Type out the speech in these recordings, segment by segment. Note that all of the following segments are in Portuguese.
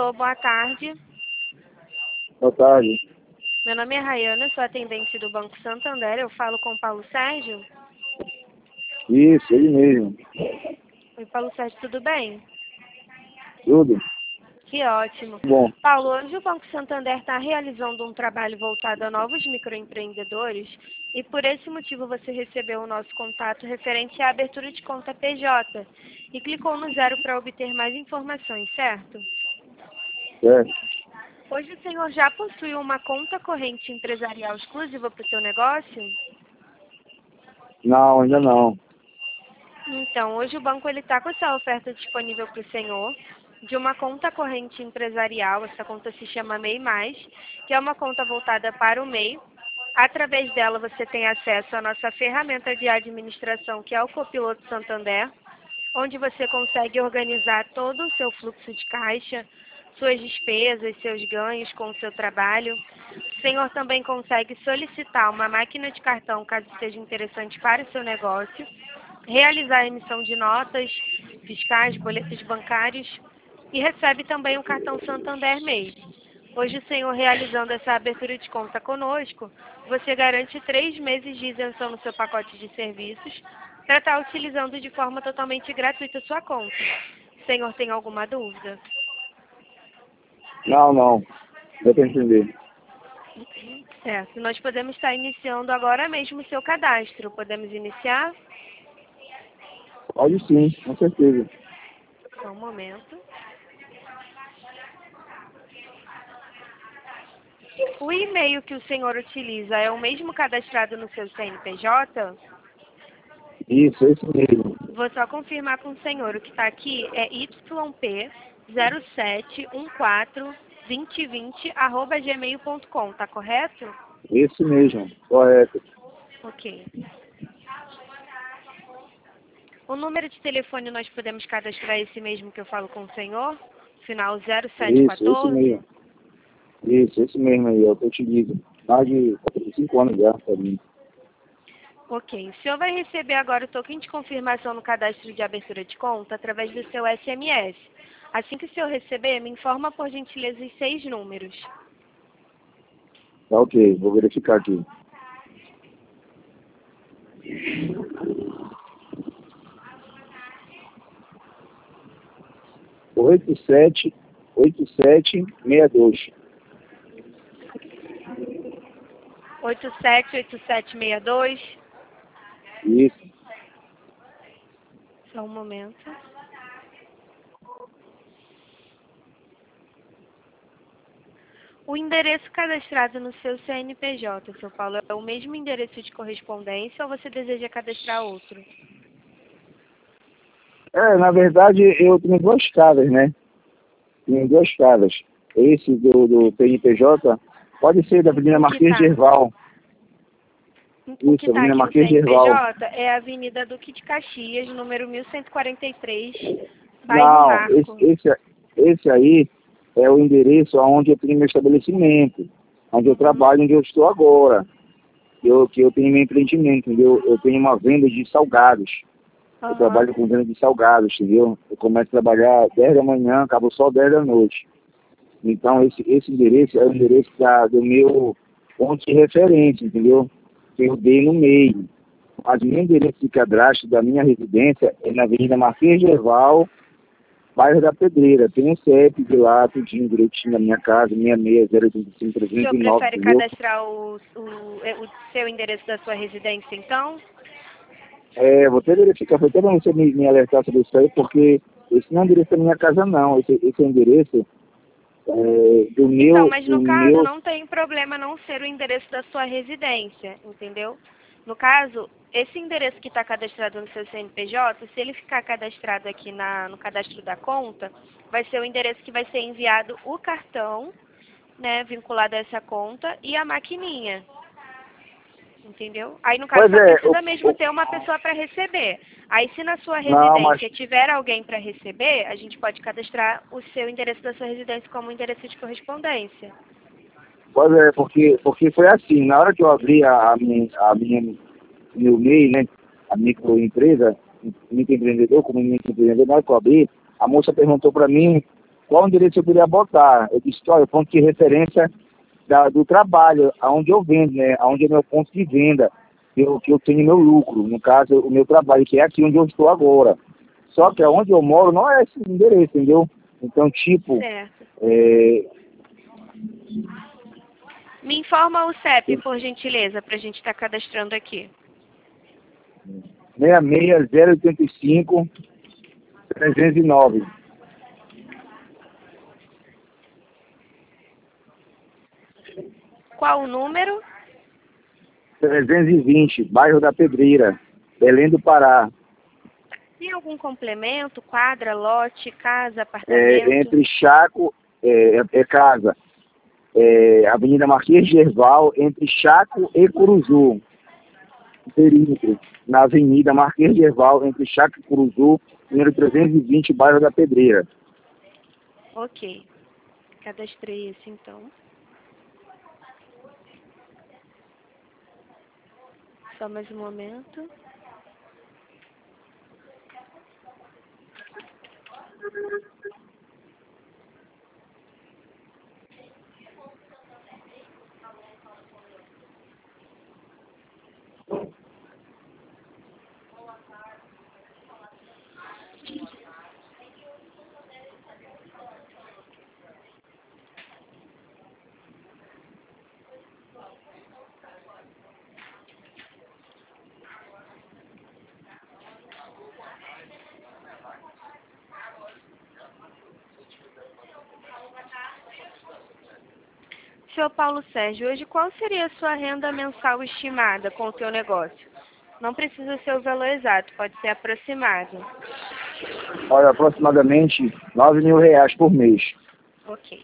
Alô, boa tarde. Boa tarde. Meu nome é Rayana, sou atendente do Banco Santander. Eu falo com o Paulo Sérgio. Isso, ele mesmo. Oi, Paulo Sérgio, tudo bem? Tudo? Que ótimo. Bom. Paulo, hoje o Banco Santander está realizando um trabalho voltado a novos microempreendedores e por esse motivo você recebeu o nosso contato referente à abertura de conta PJ e clicou no 0 para obter mais informações, certo? Certo. Hoje o senhor já possui uma conta corrente empresarial exclusiva para o seu negócio? Não, ainda não. Então, hoje o banco está com essa oferta disponível para o senhor de uma conta corrente empresarial. Essa conta se chama MEI+, que é uma conta voltada para o MEI. Através dela você tem acesso à nossa ferramenta de administração, que é o Copiloto Santander, onde você consegue organizar todo o seu fluxo de caixa, suas despesas, seus ganhos com o seu trabalho. O senhor também consegue solicitar uma máquina de cartão, caso seja interessante para o seu negócio, realizar a emissão de notas fiscais, boletos bancários e recebe também o cartão Santander MEI. Hoje o senhor realizando essa abertura de conta conosco, você garante 3 meses de isenção no seu pacote de serviços para estar utilizando de forma totalmente gratuita a sua conta. O senhor tem alguma dúvida? Não. Deu para entender. Certo. Nós podemos estar iniciando agora mesmo o seu cadastro. Podemos iniciar? Pode sim, com certeza. Só um momento. O e-mail que o senhor utiliza é o mesmo cadastrado no seu CNPJ? Isso, esse mesmo. Vou só confirmar com o senhor. O que está aqui é yp07142020@gmail.com, tá correto? Esse mesmo, correto. Ok. O número de telefone nós podemos cadastrar esse mesmo que eu falo com o senhor? Final Isso, esse 0714? mesmo. Isso, esse mesmo aí, é o que eu te digo. Mais de 5 anos já, para mim. Ok. O senhor vai receber agora o token de confirmação no cadastro de abertura de conta através do seu SMS. Assim que o senhor receber, me informa por gentileza os 6 números. Tá ok, vou verificar aqui. Oito sete 6762. 878762. Isso. Só um momento. O endereço cadastrado no seu CNPJ, seu Paulo, é o mesmo endereço de correspondência ou você deseja cadastrar outro? Na verdade, eu tenho 2 casas, né? Tenho 2 casas. Esse do PNPJ pode ser da Avenida Marquês de Herval. O que Isso, está Avenida aqui no Marquês de Herval. CNPJ é a Avenida Duque de Caxias, número 1143, bairro Não, Marco. esse aí é o endereço onde eu tenho meu estabelecimento, onde eu trabalho, onde eu estou agora. Que eu tenho meu empreendimento, entendeu? Eu tenho uma venda de salgados. Eu trabalho com venda de salgados, entendeu? Eu começo a trabalhar 10 da manhã, acabo só 10 da noite. Então, esse endereço é o endereço do meu ponto de referência, entendeu? Que eu dei no meio. Mas o meu endereço de cadastro da minha residência é na Avenida Marquês de Herval, bairro da Pedreira. Tem um CEP de lá, tudinho, direitinho na minha casa, 66 O senhor 085 prefere 309, entendeu? cadastrar o seu endereço da sua residência, então? Vou até verificar, foi até bom você me alertar sobre isso aí, porque esse não é o endereço da minha casa, não. Esse é o endereço do meu... Então, mas no caso, meu... não tem problema não ser o endereço da sua residência, entendeu? No caso, esse endereço que está cadastrado no seu CNPJ, se ele ficar cadastrado aqui no cadastro da conta, vai ser o endereço que vai ser enviado o cartão, né, vinculado a essa conta, e a maquininha. Entendeu? Aí, no caso, Pois só é, precisa mesmo ter uma pessoa para receber. Aí, se na sua não, mas... residência tiver alguém para receber, a gente pode cadastrar o seu endereço da sua residência como endereço de correspondência. Pois é, porque foi assim, na hora que eu abri meu MEI, né, a microempresa, microempreendedor, como microempreendedor, na hora que eu abri, a moça perguntou para mim qual endereço eu queria botar. Eu disse, olha, ponto de referência do trabalho, aonde eu vendo, né? Aonde é meu ponto de venda, que eu tenho meu lucro, no caso, o meu trabalho, que é aqui onde eu estou agora. Só que onde eu moro não é esse endereço, entendeu? Então, tipo, Certo. é, Me informa o CEP, por gentileza, para a gente estar cadastrando aqui. 66085 309. Qual o número? 320, bairro da Pedreira, Belém do Pará. Tem algum complemento? Quadra, lote, casa, apartamento? Entre Chaco, casa, Avenida Marquês de Gerval, entre Chaco e Curuzu, perímetro, na Avenida Marquês de Gerval, entre Chaco e Curuzu, número 320, bairro da Pedreira. Ok. Cadastrei esse, então. Só mais um momento. Seu Paulo Sérgio, hoje qual seria a sua renda mensal estimada com o teu negócio? Não precisa ser o valor exato, pode ser aproximado. Olha, aproximadamente R$ 9.000 por mês. Ok.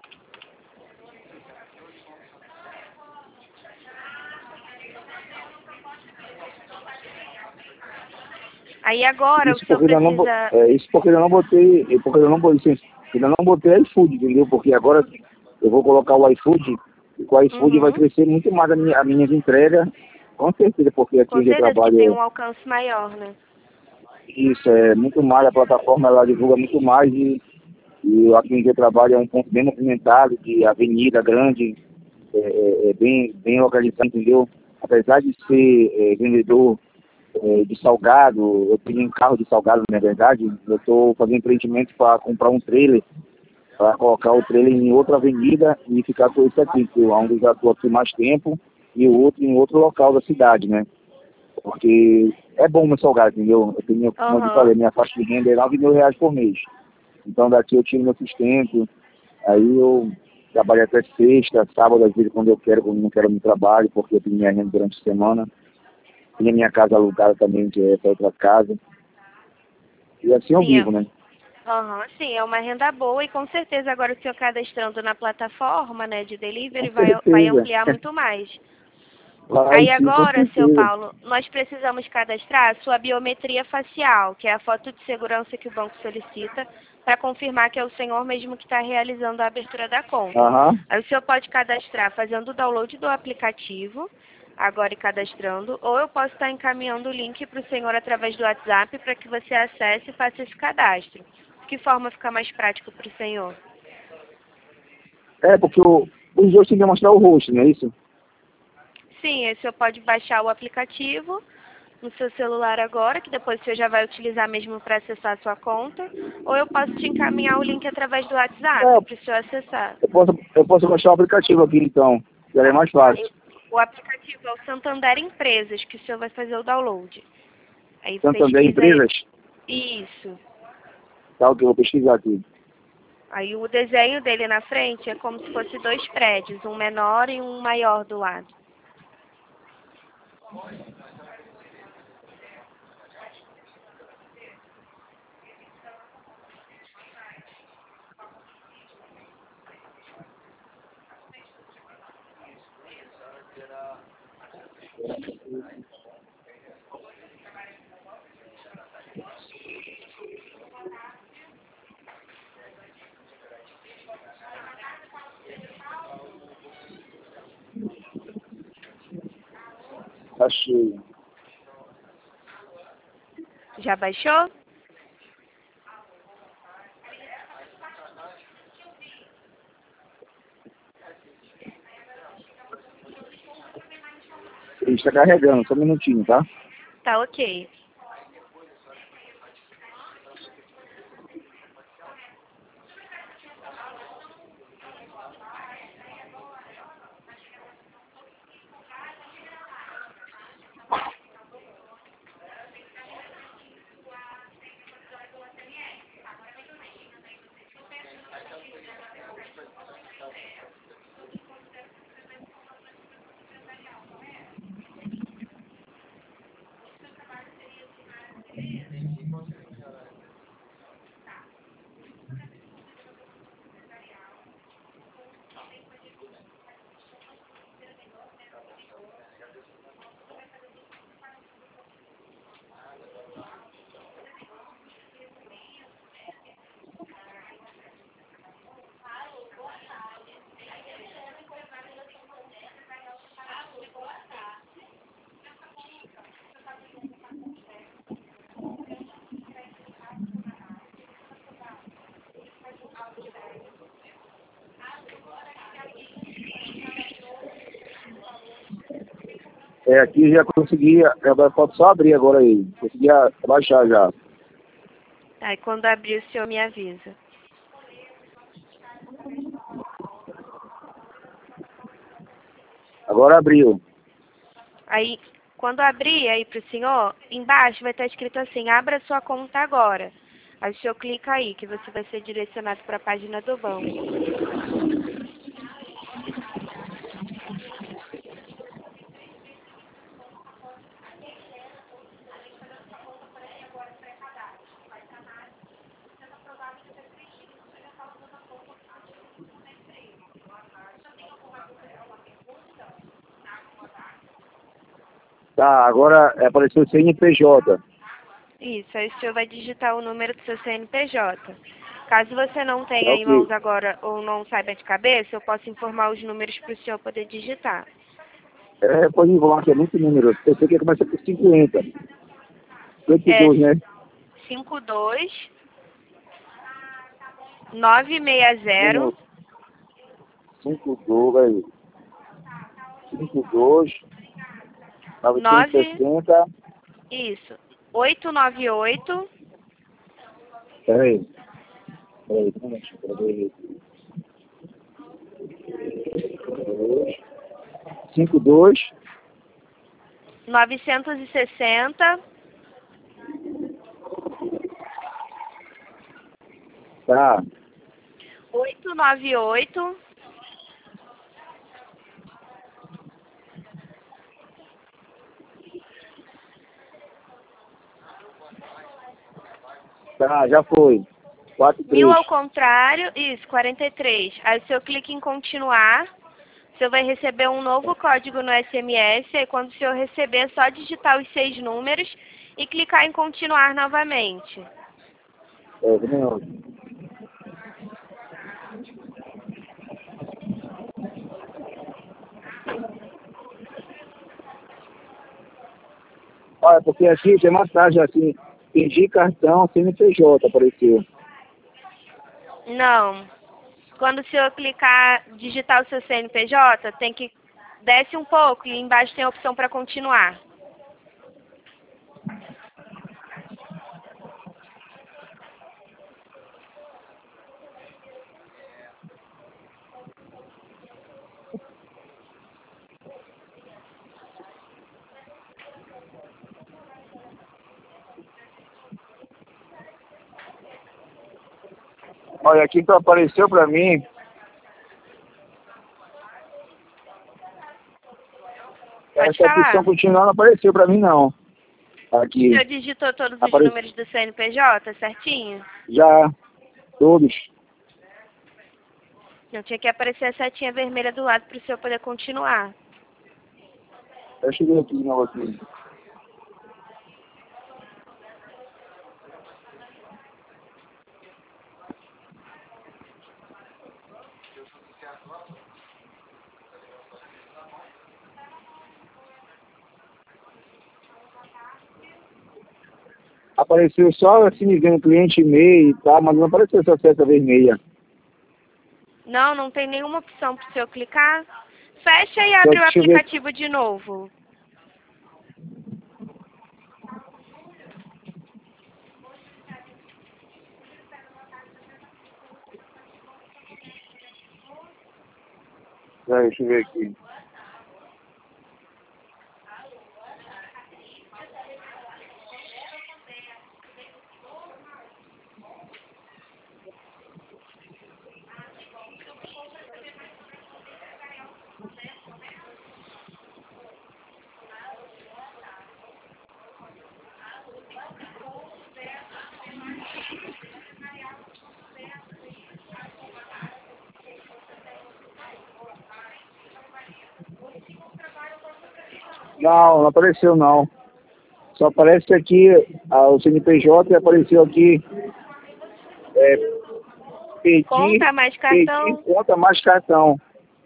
Aí agora o senhor precisa... Isso porque eu não botei, ainda não botei iFood, entendeu? Porque agora eu vou colocar o iFood, e com o iFood vai crescer muito mais a minhas entregas, com certeza, porque aqui Com onde eu certeza que trabalho tem um alcance maior, né? isso é muito mais, a plataforma ela divulga muito mais e aqui onde eu trabalho é um ponto bem movimentado, de avenida grande, bem localizado, entendeu? Apesar de ser vendedor de salgado, eu tenho um carro de salgado, na verdade, eu estou fazendo empreendimento para comprar um trailer, para colocar o trailer em outra avenida e ficar com esse aqui, que é onde eu já estou aqui mais tempo, e o outro em outro local da cidade, né? Porque é bom meu salgado, entendeu? Eu tenho, como eu te falei, minha faixa de renda é R$ 9.000 por mês. Então daqui eu tiro meu sustento, aí eu trabalho até sexta, sábado, às vezes quando eu quero, quando não quero, no trabalho, porque eu tenho minha renda durante a semana. Tem a minha casa alugada também, que é essa outra casa. E assim eu vivo, né? Sim, é uma renda boa e com certeza agora o senhor cadastrando na plataforma, né, de delivery Com vai certeza. ampliar muito mais. Vai Aí sim, com agora, seu certeza. Paulo, nós precisamos cadastrar a sua biometria facial, que é a foto de segurança que o banco solicita, para confirmar que é o senhor mesmo que está realizando a abertura da conta. Aí o senhor pode cadastrar fazendo o download do aplicativo, agora e cadastrando, ou eu posso estar encaminhando o link para o senhor através do WhatsApp para que você acesse e faça esse cadastro. De que forma fica mais prático para o senhor? Porque os dois têm que mostrar o rosto, não é isso? Sim, aí o senhor pode baixar o aplicativo no seu celular agora, que depois você já vai utilizar mesmo para acessar a sua conta, ou eu posso te encaminhar o link através do WhatsApp para o senhor acessar. Eu posso baixar o aplicativo aqui então, que é mais fácil. O aplicativo é o Santander Empresas, que o senhor vai fazer o download. Aí Santander pesquisa Empresas? isso. Tá, ok, eu vou pesquisar aqui. Aí o desenho dele na frente é como se fosse dois prédios, um menor e um maior do lado. Achei. Já baixou? Ele está carregando, só um minutinho, tá? Tá ok. Aqui já consegui, agora pode só abrir agora aí. Consegui baixar já. Aí quando abrir o senhor me avisa. Agora abriu. Aí, quando abrir aí pro senhor, embaixo vai estar escrito assim, abra sua conta agora. Aí o senhor clica aí, que você vai ser direcionado para a página do banco. Tá, agora apareceu o CNPJ. Isso, aí o senhor vai digitar o número do seu CNPJ. Caso você não tenha Tá em ok. mãos agora ou não saiba de cabeça, eu posso informar os números para o senhor poder digitar. Pode enrolar, que é muito número. Eu sei que começa por 50. 52, né? 52 960 52, aí. 52, 9, 960. isso, 898 Peraí. Peraí, peraí. 52, 960 tá. 898 Tá, já foi. 1000 43. ao contrário, isso, 43. Aí o senhor clica em continuar, o senhor vai receber um novo código no SMS, aí quando o senhor receber é só digitar os 6 números e clicar em continuar novamente. Não. Olha, porque aqui tem massagem assim, pedir cartão CNPJ, apareceu. Não. Quando o senhor clicar, digitar o seu CNPJ, tem que desce um pouco e embaixo tem a opção para continuar. Olha, aqui apareceu pra mim, Pode essa opção falar. continuar não apareceu pra mim não. O Aqui, senhor digitou todos os apareceu números do CNPJ certinho? já todos. Não tinha que aparecer a setinha vermelha do lado para o senhor poder continuar. Eu cheguei aqui de novo aqui. Apareceu só assim, me vendo cliente e-mail e tal, mas não apareceu essa seta vermelha. Não, não tem nenhuma opção para o senhor clicar. Fecha e Só abre o deixa eu ver. aplicativo de novo. Deixa eu ver aqui. Não, não apareceu não. Só aparece aqui o CNPJ e apareceu aqui Conta mais cartão. conta mais cartão.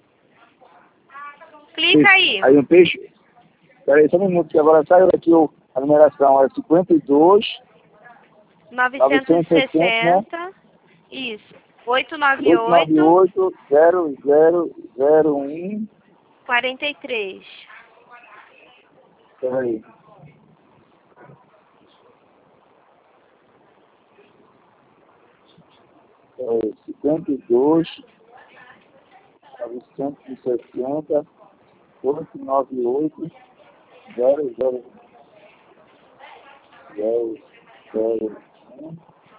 Clica aí. Aí um peixe. Peraí, só um minuto, que agora saiu aqui a numeração. É 52 960, né? Isso. 898 898 43. Peraí. Peraí. 52 960 898 0001.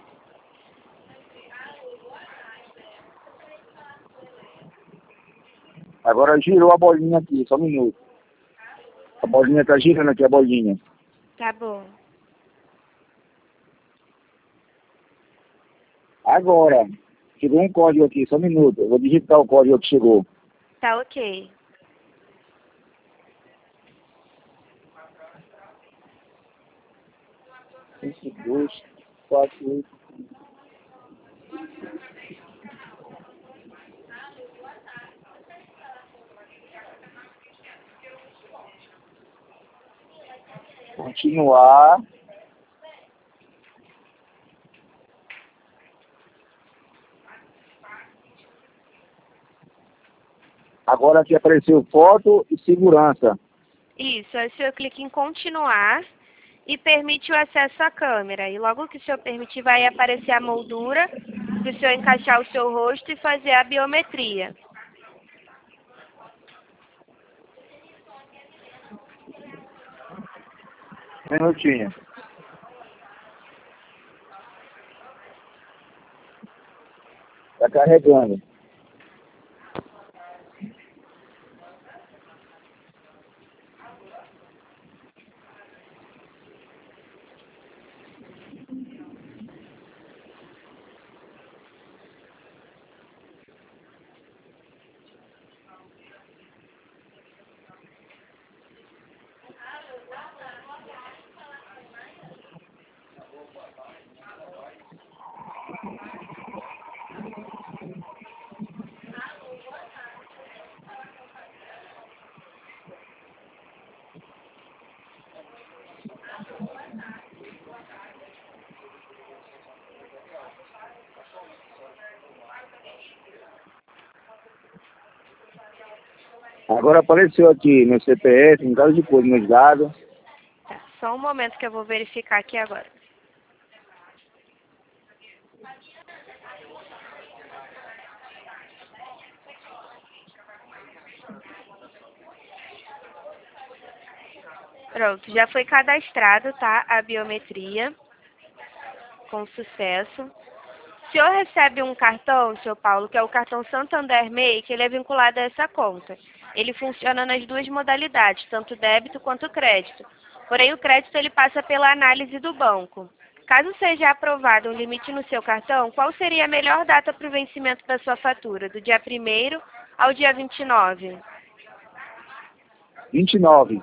Agora girou a bolinha aqui, só um minuto. A bolinha tá girando aqui, a bolinha. Tá bom. Agora, chegou um código aqui, só um minuto. Eu vou digitar o código que chegou. Tá ok. Cinco, 2, 4, 8. Continuar. Agora aqui apareceu foto e segurança. Isso. Aí o senhor clica em continuar e permite o acesso à câmera. E logo que o senhor permitir, vai aparecer a moldura para o senhor encaixar o seu rosto e fazer a biometria. Um minutinho. Tá carregando. Agora apareceu aqui meu CPF, um caso de coisa, meus dados. Tá. Só um momento que eu vou verificar aqui agora. Pronto, já foi cadastrado, tá? A biometria, com sucesso. O senhor recebe um cartão, seu Paulo, que é o cartão Santander MEI, que ele é vinculado a essa conta. Ele funciona nas duas modalidades, tanto débito quanto crédito. Porém, o crédito ele passa pela análise do banco. Caso seja aprovado um limite no seu cartão, qual seria a melhor data para o vencimento da sua fatura? Do dia 1º ao dia 29? 29.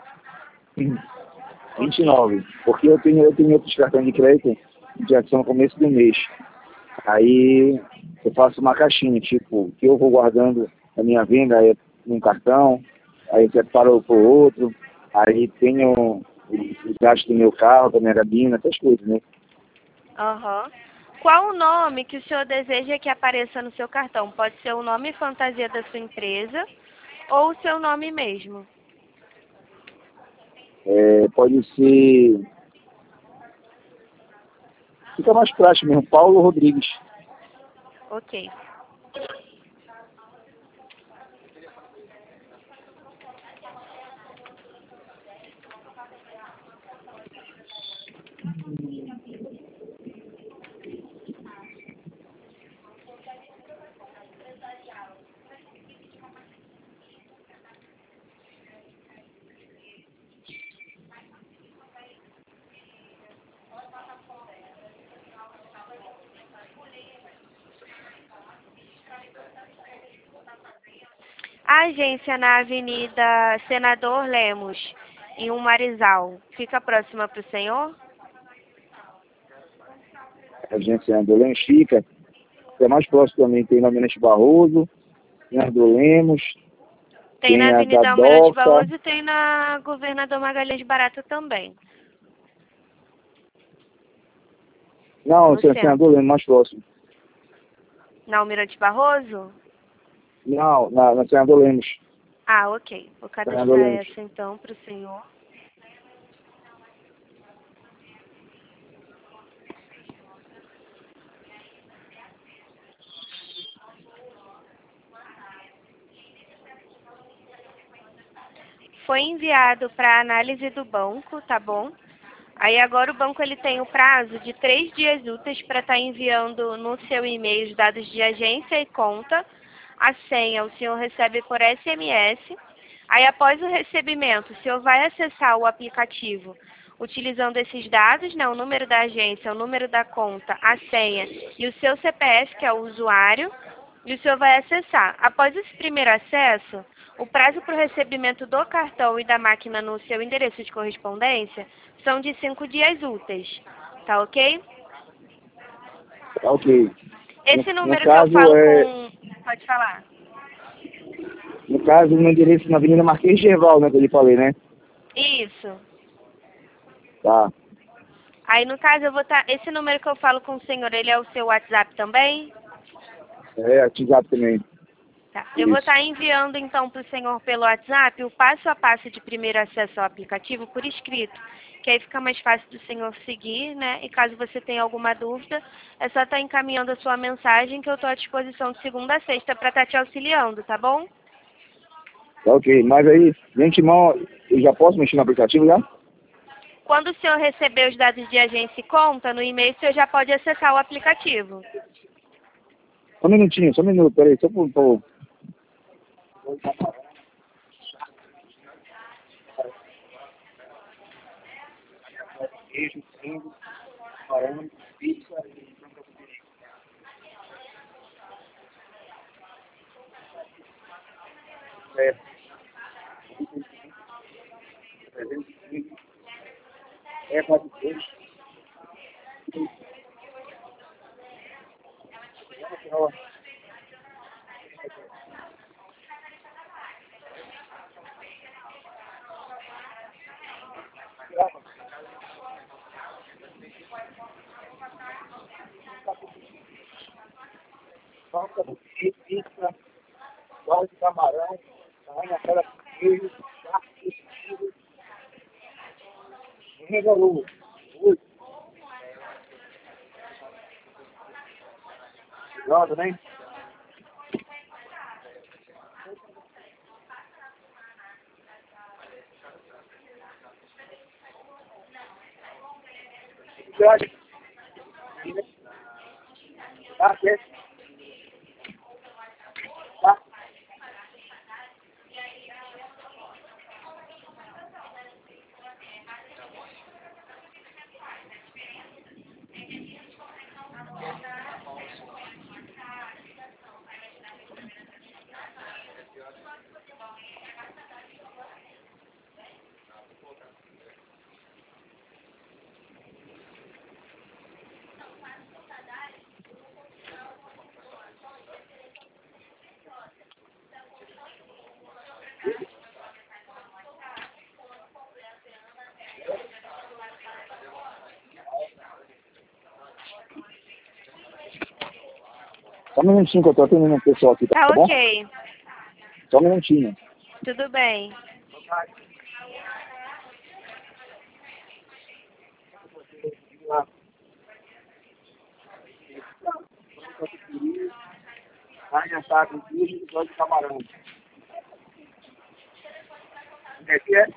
29. Porque eu tenho outros cartões de crédito que são no começo do mês. Aí eu faço uma caixinha, tipo, que eu vou guardando a minha venda num cartão, aí eu separo por outro, aí tenho os gastos do meu carro, da minha gabina, essas coisas, né? Aham. Qual o nome que o senhor deseja que apareça no seu cartão? Pode ser o nome fantasia da sua empresa ou o seu nome mesmo. Pode ser. Fica mais prático mesmo, Paulo Rodrigues. Ok. A agência na Avenida Senador Lemos, em Marizal, fica próxima para o senhor? A agência Andolém fica, é mais próximo também, tem na Almirante Barroso, tem a do Lemos, Tem na tem a da Avenida Almirante Doca. Barroso e tem na Governador Magalhães Barata também, Não, no tem a centro. do Lemos mais próximo. Na Almirante Barroso? Não, na Senador Lemos. Ah, ok. Vou Senador cadastrar Lemos. essa então para o senhor. Foi enviado para análise do banco, tá bom? Aí agora o banco ele tem o prazo de 3 dias úteis para estar enviando no seu e-mail os dados de agência e conta. A senha o senhor recebe por SMS. Aí após o recebimento, o senhor vai acessar o aplicativo utilizando esses dados, né, o número da agência, o número da conta, a senha e o seu CPF, que é o usuário, e o senhor vai acessar. Após esse primeiro acesso, o prazo para o recebimento do cartão e da máquina no seu endereço de correspondência são de 5 dias úteis. Tá ok? Tá ok. Esse No número que eu caso, falo com... Pode falar. o meu endereço na Avenida Marquês de Herval, né, que eu lhe falei, né? Isso. Tá. Aí, no caso, eu vou estar... Esse número que eu falo com o senhor, ele é o seu WhatsApp também? É, WhatsApp também. Tá. Eu vou Isso. estar enviando, então, para o senhor pelo WhatsApp o passo a passo de primeiro acesso ao aplicativo por escrito, que aí fica mais fácil do senhor seguir, né? E caso você tenha alguma dúvida, é só estar encaminhando a sua mensagem que eu estou à disposição de segunda a sexta para estar te auxiliando, tá bom? Tá ok. Mas aí, de antemão, eu já posso mexer no aplicativo já? Quando o senhor receber os dados de agência e conta, no e-mail o senhor já pode acessar o aplicativo. Só um minuto, peraí, só por... Queijo, frango, parando, pizza e frango. É, 305, é 42. Falta do pizza, bola de camarão, carne aquela com queijo, charque, regalou. Joga, né? Você acha? Tá certo. Tá. Só um minutinho que eu tô atendendo o pessoal aqui, Tá tá bom? ok. Só um minutinho. Tudo bem. Carne assada com queijo e bola de camarão. Aqui é?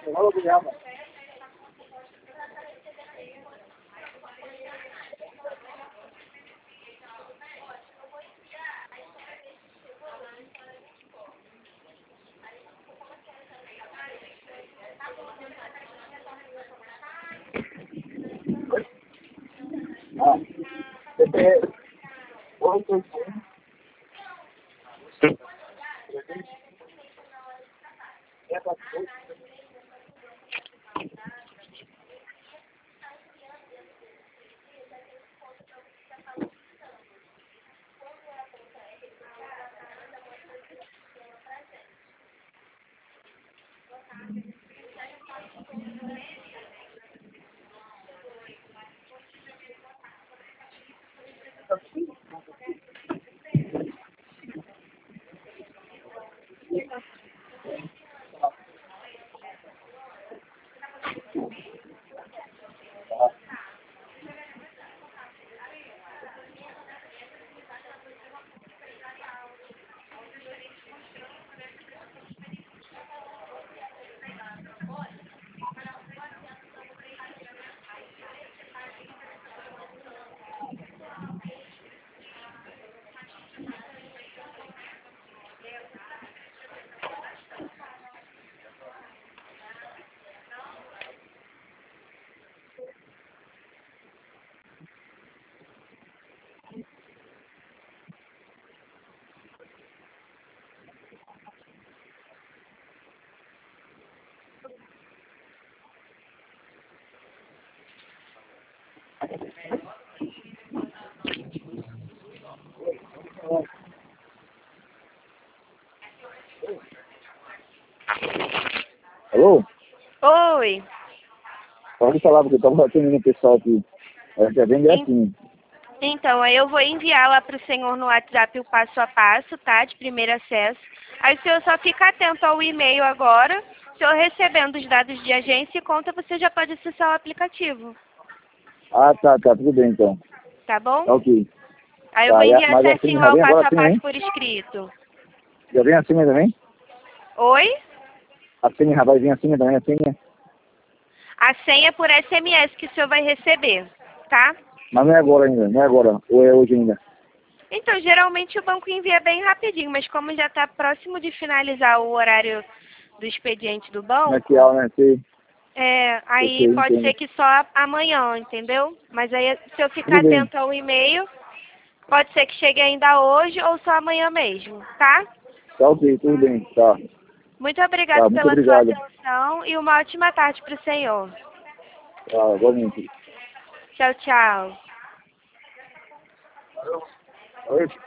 Alô? Oi. Pode falar, porque eu estava atendendo o pessoal aqui. Já vem assim. Então, aí eu vou enviar lá para o senhor no WhatsApp o passo a passo, tá? De primeiro acesso. Aí o senhor só fica atento ao e-mail agora. O senhor recebendo os dados de agência e conta, você já pode acessar o aplicativo. Ah, tá, tudo bem então. Tá bom? Tá ok. Aí eu vou enviar Mas assim certinho já lá o vem passo agora a assim passo também? por escrito. Já vem assim também? Oi? A senha já vai vir assim também, a senha? A senha é por SMS que o senhor vai receber, tá? Mas não é agora ainda, não é agora. Ou é hoje ainda? Então, geralmente o banco envia bem rapidinho, mas como já está próximo de finalizar o horário do expediente do banco, Comercial, né? Sei, aí pode entendo. ser que só amanhã, entendeu? Mas aí, se eu ficar Tudo bem. atento ao e-mail, pode ser que chegue ainda hoje ou só amanhã mesmo, tá? Tá ok, tudo bem. Tá, Muito obrigada muito pela sua obrigado. atenção e uma ótima tarde para o senhor. Tá, igualmente. Tchau, tchau. Oi.